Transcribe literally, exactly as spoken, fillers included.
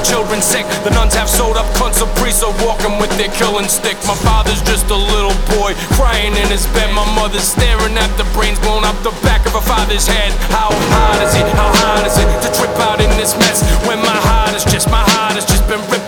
children sick. The nuns have sewed up cunts of priests are walking with their killing stick. My father's just a little boy crying in his bed. My mother's staring at the brains blown out the back of her father's head. How hard is it, how hard is it to trip out in this mess when my heart is just, my heart has just been ripped